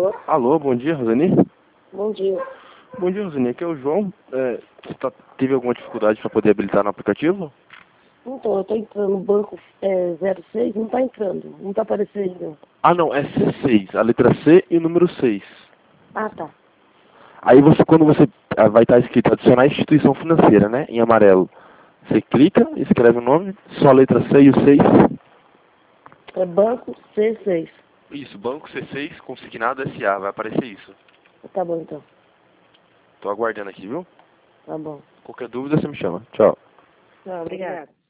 Alô? Alô, bom dia, Rosani. Bom dia. Bom dia, Rosani. Aqui é o João. Teve alguma dificuldade para poder habilitar no aplicativo? Então, eu tô entrando no banco 06, não tá entrando, não tá aparecendo. Ah, não, é C6, a letra C e o número 6. Ah, tá. Aí quando você vai estar escrito adicionar instituição financeira, né, em amarelo. Você clica, escreve o nome, só a letra C e o 6. É banco C6. Isso, Banco C6, consignado SA, vai aparecer isso. Tá bom, então. Tô aguardando aqui, viu? Tá bom. Qualquer dúvida você me chama. Tchau. Tá, obrigado.